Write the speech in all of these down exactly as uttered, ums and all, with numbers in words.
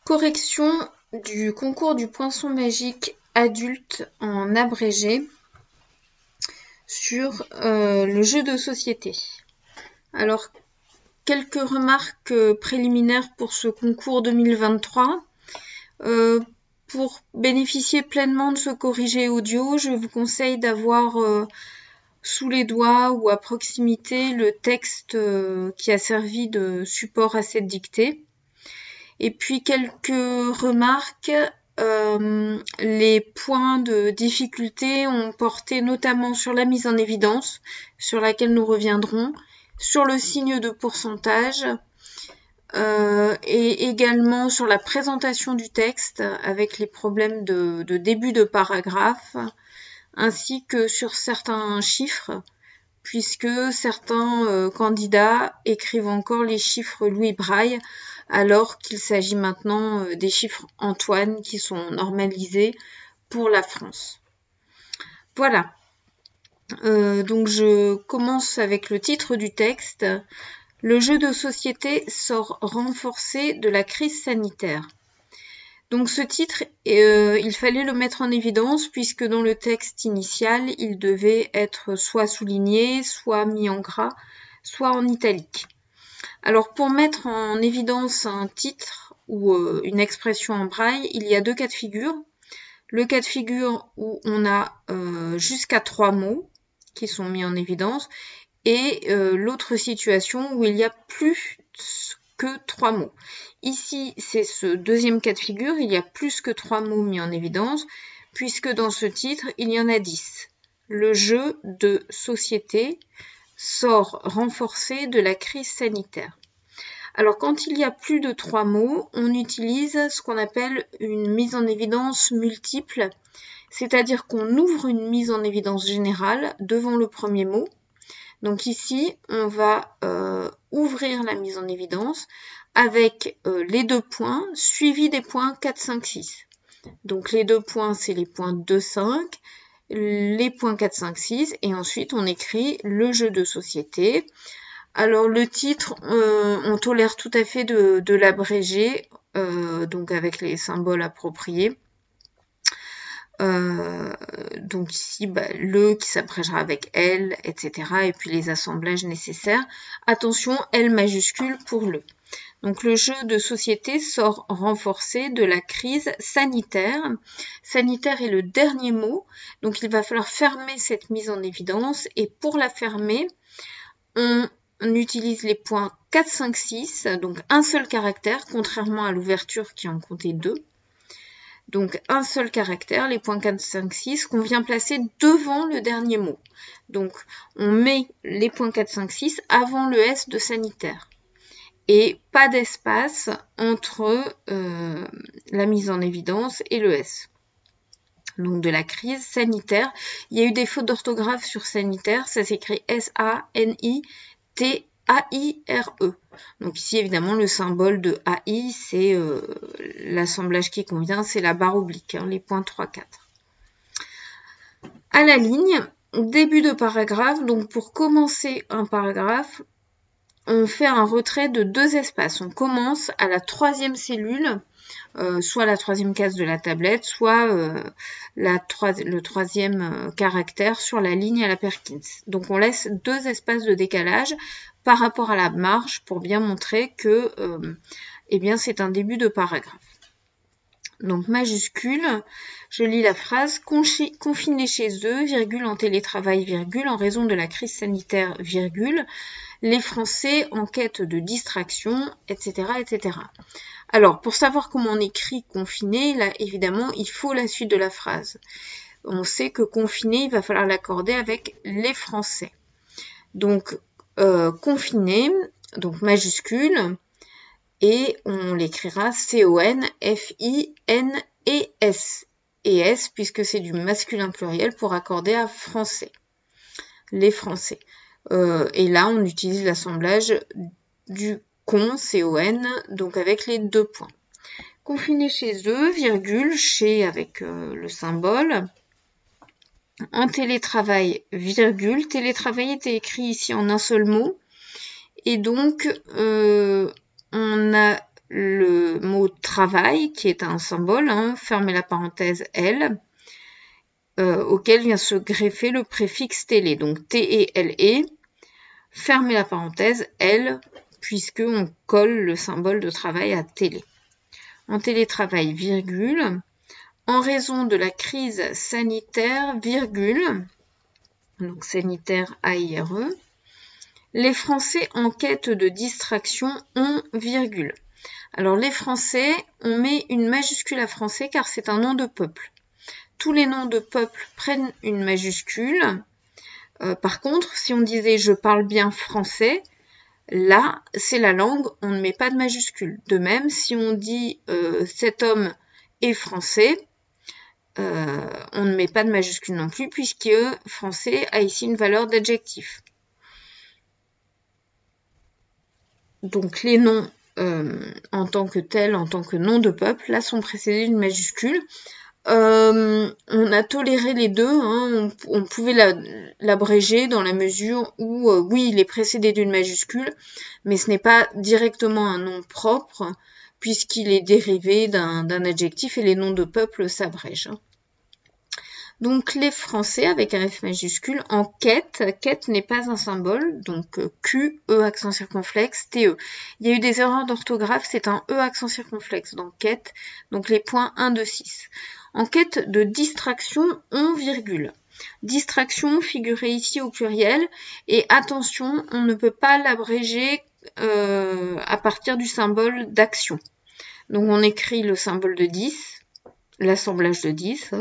Correction du concours du poinçon magique adulte en abrégé sur euh, le jeu de société. Alors, quelques remarques préliminaires pour ce concours deux mille vingt-trois. Euh, pour bénéficier pleinement de ce corrigé audio, je vous conseille d'avoir euh, sous les doigts ou à proximité le texte euh, qui a servi de support à cette dictée. Et puis quelques remarques, euh, les points de difficulté ont porté notamment sur la mise en évidence, sur laquelle nous reviendrons, sur le signe de pourcentage, euh, et également sur la présentation du texte avec les problèmes de, de début de paragraphe, ainsi que sur certains chiffres, puisque certains euh, candidats écrivent encore les chiffres Louis Braille, alors qu'il s'agit maintenant euh, des chiffres Antoine qui sont normalisés pour la France. Voilà. Euh, donc je commence avec le titre du texte. Le jeu de société sort renforcé de la crise sanitaire. Donc ce titre, euh, il fallait le mettre en évidence puisque dans le texte initial, il devait être soit souligné, soit mis en gras, soit en italique. Alors pour mettre en évidence un titre ou euh, une expression en braille, il y a deux cas de figure. Le cas de figure où on a euh, jusqu'à trois mots qui sont mis en évidence et euh, l'autre situation où il y a plus que trois mots. Ici, c'est ce deuxième cas de figure, il y a plus que trois mots mis en évidence, puisque dans ce titre, il y en a dix. Le jeu de société sort renforcé de la crise sanitaire. Alors, quand il y a plus de trois mots, on utilise ce qu'on appelle une mise en évidence multiple, c'est-à-dire qu'on ouvre une mise en évidence générale devant le premier mot. Donc ici, on va euh, ouvrir la mise en évidence avec euh, les deux points suivis des points quatre, cinq, six. Donc les deux points, c'est les points deux, cinq, les points quatre, cinq, six, et ensuite on écrit le jeu de société. Alors le titre, euh, on tolère tout à fait de, de l'abréger, euh, donc avec les symboles appropriés. Euh, donc ici, bah, le qui s'abrégera avec L, et cetera. Et puis les assemblages nécessaires. Attention, L majuscule pour le. Donc le jeu de société sort renforcé de la crise sanitaire. Sanitaire est le dernier mot, donc il va falloir fermer cette mise en évidence. Et pour la fermer, on, on utilise les points quatre, cinq, six, donc un seul caractère, contrairement à l'ouverture qui en comptait deux. Donc un seul caractère, les points quatre, cinq, six, qu'on vient placer devant le dernier mot. Donc on met les points quatre, cinq, six avant le S de sanitaire. Et pas d'espace entre euh, la mise en évidence et le S. Donc de la crise sanitaire. Il y a eu des fautes d'orthographe sur sanitaire, ça s'écrit S A N I T A I R E. Donc ici, évidemment, le symbole de A I, c'est euh, l'assemblage qui convient, c'est la barre oblique, hein, les points trois, quatre. À la ligne, début de paragraphe, donc pour commencer un paragraphe, on fait un retrait de deux espaces. On commence à la troisième cellule, euh, soit la troisième case de la tablette, soit euh, la troi- le troisième euh, caractère sur la ligne à la Perkins. Donc on laisse deux espaces de décalage par rapport à la marge pour bien montrer que euh, eh bien, c'est un début de paragraphe. Donc majuscule, je lis la phrase « Confinés chez eux, virgule, en télétravail, virgule, en raison de la crise sanitaire, virgule, les Français en quête de distraction, et cetera et cetera » Alors, pour savoir comment on écrit confiné, là, évidemment, il faut la suite de la phrase. On sait que confiné, il va falloir l'accorder avec les Français. Donc, euh, confiné, donc majuscule, et on l'écrira C O N F I N E S. Et S, puisque c'est du masculin pluriel pour accorder à Français. Les Français. Euh, et là, on utilise l'assemblage du con, C O N, donc avec les deux points. Confinés chez eux, virgule, chez avec euh, le symbole. En télétravail, virgule. Télétravail était écrit ici en un seul mot. Et donc, euh, on a le mot travail, qui est un symbole, hein, fermez la parenthèse L, euh, auquel vient se greffer le préfixe télé, donc T E L E, fermez la parenthèse L, puisque on colle le symbole de travail à télé. En télétravail, virgule, en raison de la crise sanitaire, virgule, donc sanitaire A I R E, les Français en quête de distraction ont, virgule. Alors les Français, on met une majuscule à Français car c'est un nom de peuple. Tous les noms de peuple prennent une majuscule. Euh, par contre, si on disait je parle bien français, là, c'est la langue, on ne met pas de majuscule. De même, si on dit euh, cet homme est français, euh, on ne met pas de majuscule non plus, puisque français a ici une valeur d'adjectif. Donc les noms euh, en tant que tels, en tant que nom de peuple, là sont précédés d'une majuscule. Euh, on a toléré les deux, hein, on, on pouvait l'abréger dans la mesure où, euh, oui, il est précédé d'une majuscule, mais ce n'est pas directement un nom propre, puisqu'il est dérivé d'un adjectif et les noms de peuple s'abrègent. Donc les Français avec un F majuscule en quête, quête n'est pas un symbole, donc Q, E accent circonflexe, T E. Il y a eu des erreurs d'orthographe, c'est un E accent circonflexe dans quête, donc les points un, deux, six. En quête de distraction, on virgule. Distraction figurée ici au pluriel, et attention, on ne peut pas l'abréger euh, à partir du symbole d'action. Donc on écrit le symbole de dix, l'assemblage de dix,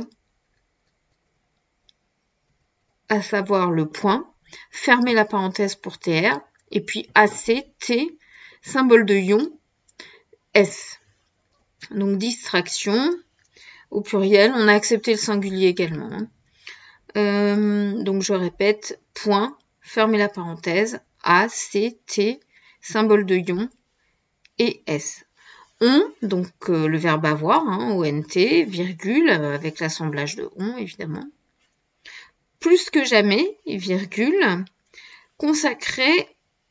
à savoir le point, fermez la parenthèse pour T R, et puis A C, T, symbole de ion, S. Donc distraction, au pluriel, on a accepté le singulier également. Hein. Euh, donc je répète, point, fermez la parenthèse, A, C, T, symbole de ion, et S. On, donc euh, le verbe avoir, hein, O N T, virgule, euh, avec l'assemblage de on, évidemment. Plus que jamais, virgule, consacrer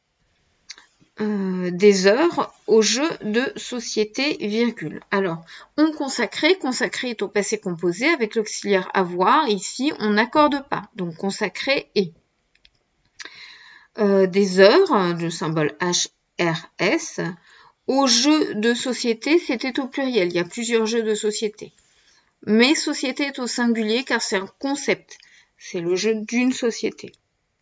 euh, des heures au jeu de société, virgule. Alors, on consacrait, consacrer est au passé composé avec l'auxiliaire avoir. Ici, on n'accorde pas. Donc, consacrer est. Euh, des heures, le symbole H R S, au jeu de société, c'était au pluriel. Il y a plusieurs jeux de société. Mais société est au singulier car c'est un concept. C'est le jeu d'une société.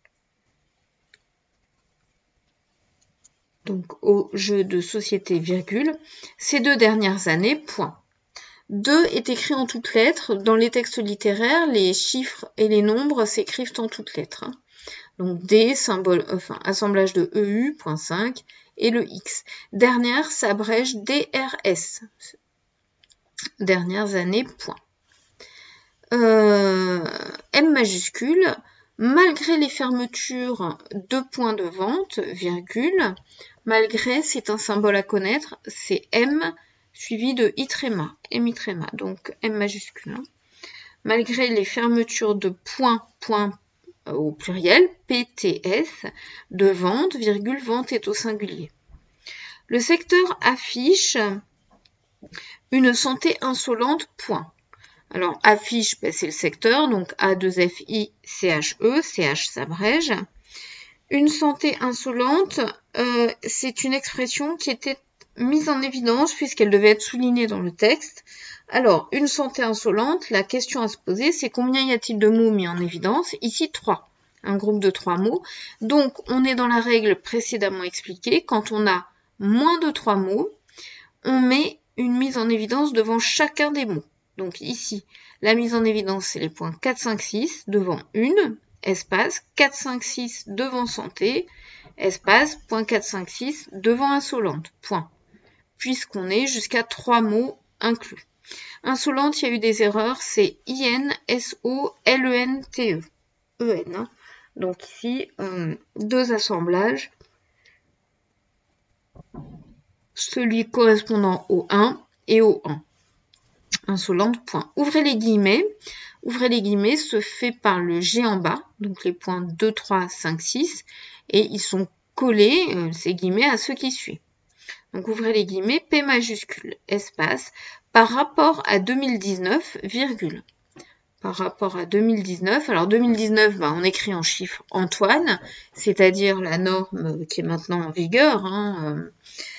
Donc, au jeu de société, virgule, ces deux dernières années, point. deux est écrit en toutes lettres. Dans les textes littéraires, les chiffres et les nombres s'écrivent en toutes lettres. Hein. Donc, D, symbole, enfin, assemblage de E U, point cinq, et le X. Dernière s'abrège D R S. Dernières années, point. Euh, M majuscule, malgré les fermetures de points de vente, virgule, malgré, c'est un symbole à connaître, c'est M suivi de I tréma, M I tréma, donc M majuscule. Hein. Malgré les fermetures de points, points euh, au pluriel, P T S, de vente, virgule, vente est au singulier. Le secteur affiche une santé insolente, point. Alors, affiche, ben, c'est le secteur, donc A deux F I C H E, C H s'abrège. Une santé insolente, euh, c'est une expression qui était mise en évidence puisqu'elle devait être soulignée dans le texte. Alors, une santé insolente, la question à se poser, c'est combien y a-t-il de mots mis en évidence? Ici, trois. Un groupe de trois mots. Donc, on est dans la règle précédemment expliquée. Quand on a moins de trois mots, on met une mise en évidence devant chacun des mots. Donc ici, la mise en évidence, c'est les points quatre, cinq, six devant une, espace, quatre, cinq, six devant santé, espace, point quatre, cinq, six devant insolente, point. Puisqu'on est jusqu'à trois mots inclus. Insolente, il y a eu des erreurs, c'est I N S O L E N T E. E N. Hein. Donc ici, euh, deux assemblages. Celui correspondant au un et au un. Insolente, point. Ouvrez les guillemets. Ouvrez les guillemets se fait par le G en bas, donc les points deux, trois, cinq, six, et ils sont collés, euh, ces guillemets, à ceux qui suivent. donc ouvrez les guillemets, P majuscule, espace, par rapport à deux mille dix-neuf, virgule. Par rapport à deux mille dix-neuf, alors deux mille dix-neuf, bah, on écrit en chiffre Antoine, c'est-à-dire la norme qui est maintenant en vigueur, hein, euh,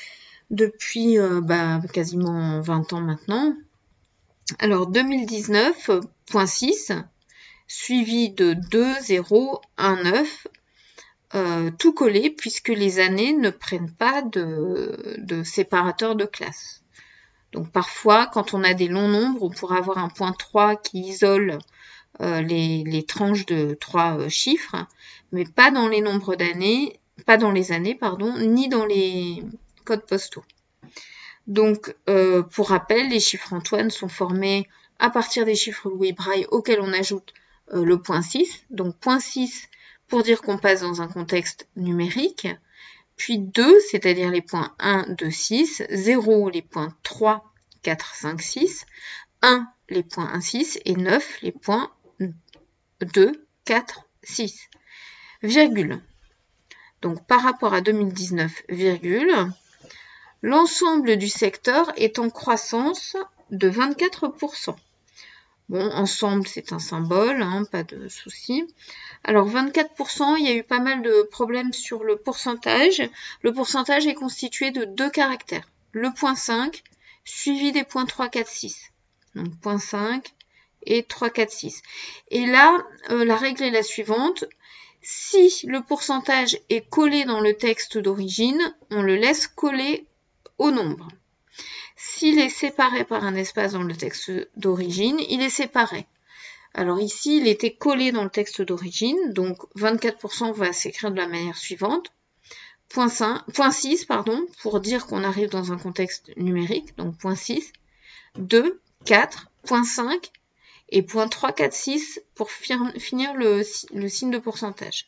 depuis euh, bah, quasiment vingt ans maintenant. Alors deux mille dix-neuf, point six, suivi de deux, zéro, un, neuf, euh, tout collé puisque les années ne prennent pas de, de séparateur de classe. Donc parfois, quand on a des longs nombres, on pourra avoir un point trois qui isole euh, les, les tranches de trois euh, chiffres, mais pas dans les nombres d'années, pas dans les années, pardon, ni dans les codes postaux. Donc, euh, pour rappel, les chiffres Antoine sont formés à partir des chiffres Louis Braille auxquels on ajoute euh, le point six. Donc, point six pour dire qu'on passe dans un contexte numérique, puis deux, c'est-à-dire les points un, deux, six, zéro, les points trois, quatre, cinq, six, un, les points un, six, et neuf, les points deux, quatre, six. Virgule. Donc, par rapport à deux mille dix-neuf, virgule, l'ensemble du secteur est en croissance de vingt-quatre pour cent. Bon, ensemble, c'est un symbole, hein, pas de souci. Alors, vingt-quatre pour cent, il y a eu pas mal de problèmes sur le pourcentage. Le pourcentage est constitué de deux caractères. Le point cinq, suivi des points trois, quatre, six. Donc, point cinq et trois, quatre, six. Et là, euh, la règle est la suivante. Si le pourcentage est collé dans le texte d'origine, on le laisse coller au nombre. S'il est séparé par un espace dans le texte d'origine, il est séparé. Alors ici, il était collé dans le texte d'origine, donc vingt-quatre pour cent va s'écrire de la manière suivante. Point, cinq, point six, pardon, pour dire qu'on arrive dans un contexte numérique, donc point six, deux, quatre, point cinq et point trois, quatre, six pour finir le, le signe de pourcentage.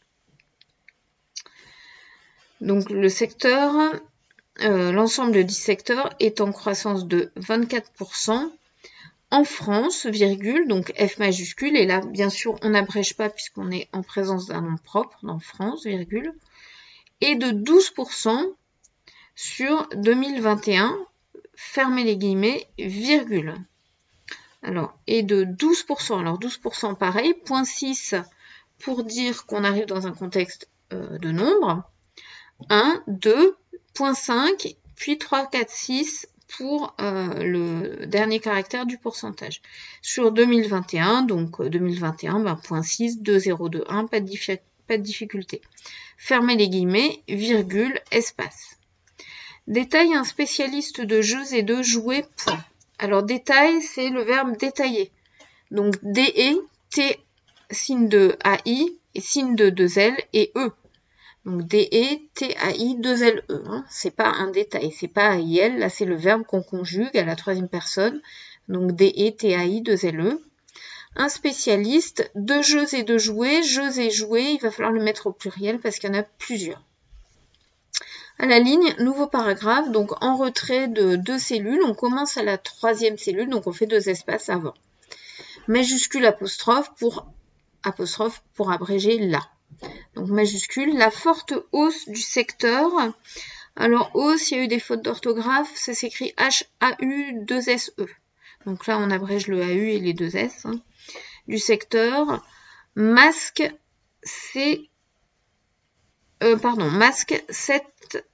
Donc le secteur... Euh, l'ensemble du secteur est en croissance de vingt-quatre pour cent en France, virgule, donc F majuscule, et là, bien sûr, on n'abrège pas puisqu'on est en présence d'un nom propre dans France, virgule, et de douze pour cent sur deux mille vingt et un, fermez les guillemets, virgule. Alors, et de douze pour cent, alors douze pour cent pareil, point six pour dire qu'on arrive dans un contexte euh, de nombre, un, deux, point cinq, puis trois, quatre, six pour euh, le dernier caractère du pourcentage. Sur deux mille vingt et un, donc deux mille vingt et un, ben, point six, deux, zéro, deux, un, pas de, pas de difficulté. Fermez les guillemets, virgule, espace. Détaille un spécialiste de jeux et de jouets, point. Alors, détail, c'est le verbe détailler. Donc, D E, T, signe de A I, et signe de deux L, et E. Donc, D E, T A I, deux L E. Hein. C'est pas un détail, c'est pas A I L. Là, c'est le verbe qu'on conjugue à la troisième personne. Donc, D E, T A I, deux L E. Un spécialiste de jeux et de jouets. Jeux et jouets, il va falloir le mettre au pluriel parce qu'il y en a plusieurs. À la ligne, nouveau paragraphe. Donc, en retrait de deux cellules, on commence à la troisième cellule. Donc, on fait deux espaces avant. Majuscule apostrophe pour, apostrophe pour abréger là. Donc majuscule, la forte hausse du secteur. Alors hausse, il y a eu des fautes d'orthographe, ça s'écrit H A U deux S E. Donc là on abrège le A U et les deux S. Hein. Du secteur. Masque, c'est... Euh, pardon, masque sept...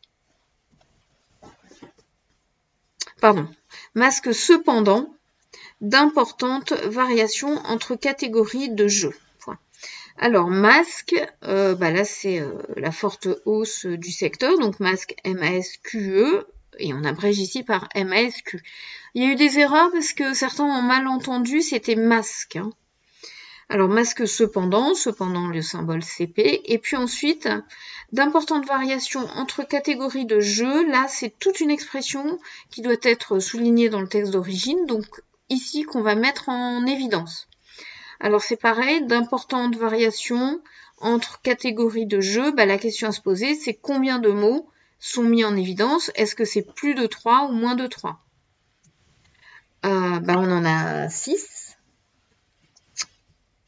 Pardon. Masque cependant d'importantes variations entre catégories de jeux. Alors, masque, euh, bah là, c'est euh, la forte hausse du secteur, donc masque M A S Q E, et on abrège ici par M A S Q. Il y a eu des erreurs parce que certains ont mal entendu, c'était masque. Hein. Alors, masque cependant, cependant le symbole C P, et puis ensuite, d'importantes variations entre catégories de jeux, là, c'est toute une expression qui doit être soulignée dans le texte d'origine, donc ici qu'on va mettre en évidence. Alors c'est pareil, d'importantes variations entre catégories de jeux, bah, la question à se poser, c'est combien de mots sont mis en évidence? Est-ce que c'est plus de trois ou moins de trois? euh, bah, On en a six.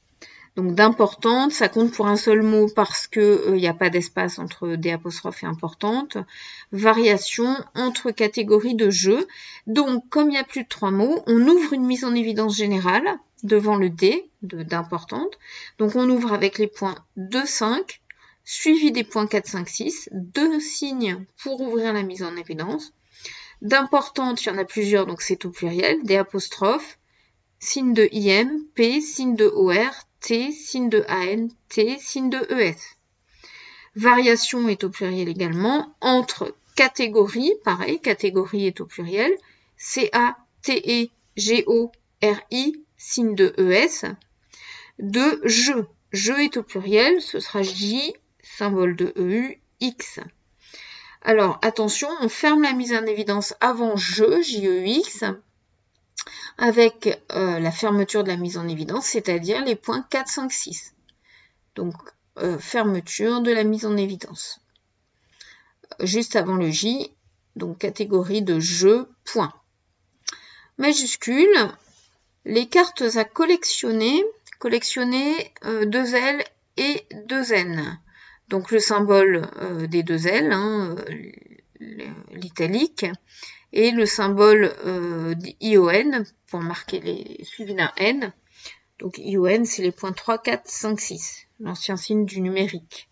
Donc d'importante, ça compte pour un seul mot parce qu'il n'y a pas d'espace entre des apostrophes et importante. Variation entre catégories de jeux. Donc comme il y a plus de trois mots, on ouvre une mise en évidence générale devant le D d'importante. Donc on ouvre avec les points deux, cinq, suivi des points quatre, cinq, six, deux signes pour ouvrir la mise en évidence. D'importante, il y en a plusieurs, donc c'est au pluriel, des apostrophes, signe de I M, P, signe de O R, T, signe de A N, T, signe de E S. Variation est au pluriel également, entre catégories, pareil, catégorie est au pluriel, C A T E G O R I, signe de E S. De jeu, jeu est au pluriel, ce sera J, symbole de E U, X. Alors, attention, on ferme la mise en évidence avant jeu, J E U X, avec euh, la fermeture de la mise en évidence, c'est-à-dire les points quatre, cinq, six. Donc, euh, fermeture de la mise en évidence. Juste avant le J, donc catégorie de jeu, point. Majuscule, les cartes à collectionner, collectionner euh, deux L et deux N. Donc, le symbole euh, des deux L, hein, l'italique, et le symbole euh, I O N pour marquer les suivi d'un N. Donc I O N, c'est les points trois, quatre, cinq, six, l'ancien signe du numérique.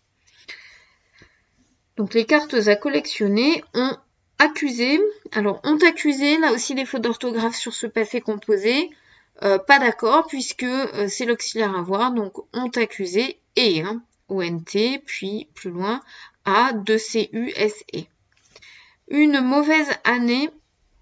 Donc les cartes à collectionner ont accusé, alors ont accusé, là aussi des fautes d'orthographe sur ce passé composé, euh, pas d'accord puisque euh, c'est l'auxiliaire avoir, donc ont accusé et, hein, O N T, puis plus loin, A, deux C U S E. Une mauvaise année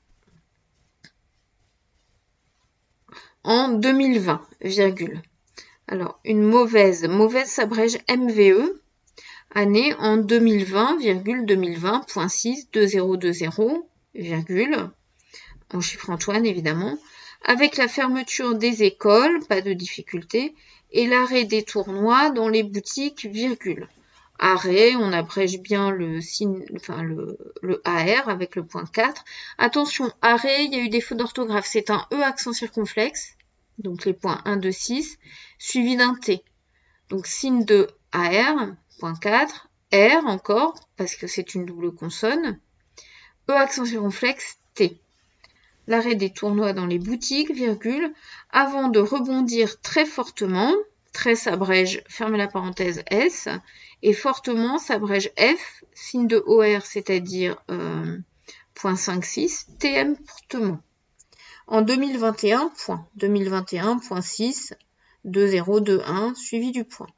en deux mille vingt, virgule. Alors, une mauvaise, mauvaise s'abrège M V E, année en deux mille vingt, virgule, deux mille vingt point six, deux zéro deux zéro, virgule, en chiffre Antoine évidemment, avec la fermeture des écoles, pas de difficulté, et l'arrêt des tournois dans les boutiques, virgule. Arrêt, on abrège bien le signe, enfin le, le A R avec le point quatre. Attention, arrêt, il y a eu des fautes d'orthographe, c'est un E accent circonflexe, donc les points un, deux, six, suivi d'un T. Donc signe de A R, point quatre, R encore, parce que c'est une double consonne, E accent circonflexe, T. L'arrêt des tournois dans les boutiques, virgule, avant de rebondir très fortement, très s'abrège, fermez la parenthèse S, et fortement s'abrège F, signe de O R, c'est-à-dire euh, point cinq six, T M fortement. En deux mille vingt et un, point. deux mille vingt et un point six, deux zéro deux un, suivi du point.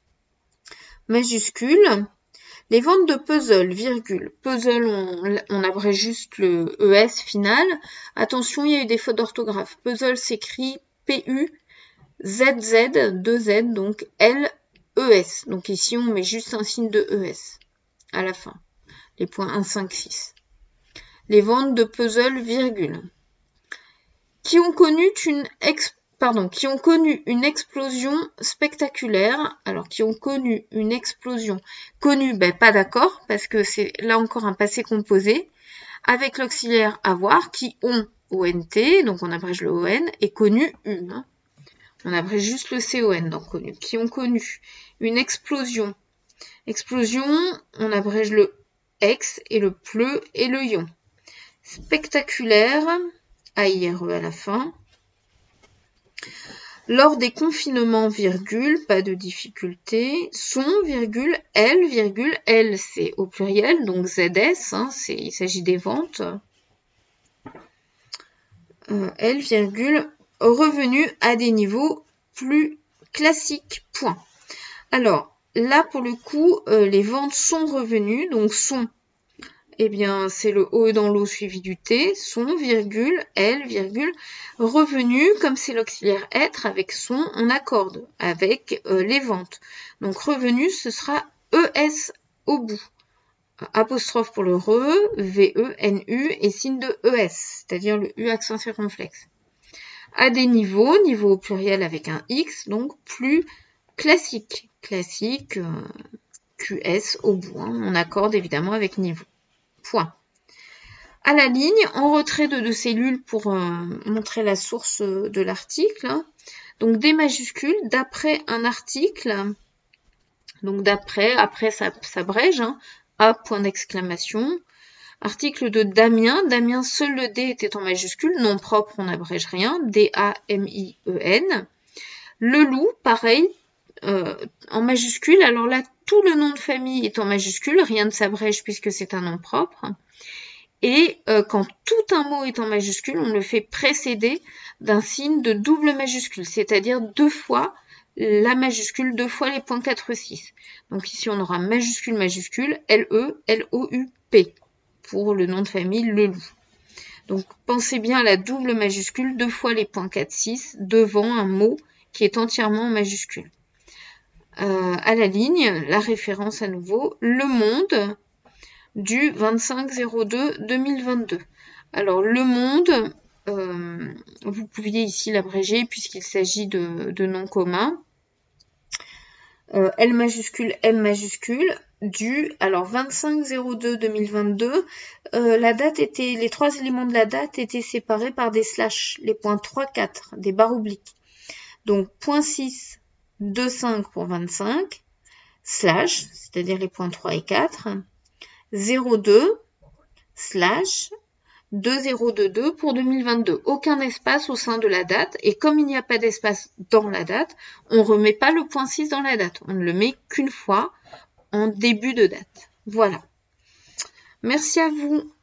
Majuscule, les ventes de puzzle, virgule. Puzzle, on, on abrège juste le E S final. Attention, il y a eu des fautes d'orthographe. Puzzle s'écrit P U Z Z, deux Z, donc L E S. Donc ici, on met juste un signe de E S à la fin. Les points un, cinq, six. Les ventes de puzzle, virgule. Qui ont connu une ex, pardon, qui ont connu une explosion spectaculaire. Alors, qui ont connu une explosion. Connu, ben pas d'accord, parce que c'est là encore un passé composé, avec l'auxiliaire avoir, qui ont O N T, donc on abrège le O N, et connu U. Hein. On abrège juste le C O N dans connu. Qui ont connu une explosion. Explosion, on abrège le X et le pleu et le ion. Spectaculaire, A I R E à la fin. Lors des confinements, virgule, pas de difficulté, sont, virgule, L, virgule, L, c'est au pluriel, donc Z S, hein, il s'agit des ventes. Euh, L, virgule, revenu à des niveaux plus classiques, point. Alors, là, pour le coup, euh, les ventes sont revenues, donc sont, eh bien, c'est le O dans l'eau suivi du T, sont, virgule, L, virgule, revenu, comme c'est l'auxiliaire être, avec son, on accorde avec euh, les ventes. Donc, revenu, ce sera E S au bout. Apostrophe pour le re, V E, N U, et signe de E S, c'est-à-dire le U accent circonflexe. À des niveaux, niveau au pluriel avec un X, donc plus classique. Classique, euh, Q S au bout, hein, on accorde évidemment avec niveau. Point. À la ligne, en retrait de deux cellules pour euh, montrer la source de l'article. Hein. Donc D majuscule, d'après un article, donc d'après, après ça s'abrège, hein, A point d'exclamation, article de Damien, Damien seul le D était en majuscule, nom propre on n'abrège rien, D A M I E N. Le loup, pareil, euh, en majuscule, alors là tout le nom de famille est en majuscule, rien ne s'abrège puisque c'est un nom propre. Et euh, quand tout un mot est en majuscule, on le fait précéder d'un signe de double majuscule, c'est-à-dire deux fois la majuscule, deux fois les points quatre six. Donc ici, on aura majuscule, majuscule, L E, L O U P, pour le nom de famille, le loup. Donc pensez bien à la double majuscule, deux fois les points quatre six, devant un mot qui est entièrement en majuscule. Euh, à la ligne, la référence à nouveau, Le Monde, du vingt-cinq zéro deux deux mille vingt-deux. Alors, Le Monde, euh, vous pouviez ici l'abréger puisqu'il s'agit de, de noms communs. Euh, L majuscule, M majuscule, du, alors vingt-cinq zéro deux deux mille vingt-deux, euh, la date était, les trois éléments de la date étaient séparés par des slash, les points trois, quatre, des barres obliques. Donc, point six, deux, cinq pour vingt-cinq, slash, c'est-à-dire les points trois et quatre, zéro deux slash deux zéro deux deux pour deux mille vingt-deux. Aucun espace au sein de la date. Et comme il n'y a pas d'espace dans la date, on ne remet pas le point six dans la date. On ne le met qu'une fois en début de date. Voilà. Merci à vous.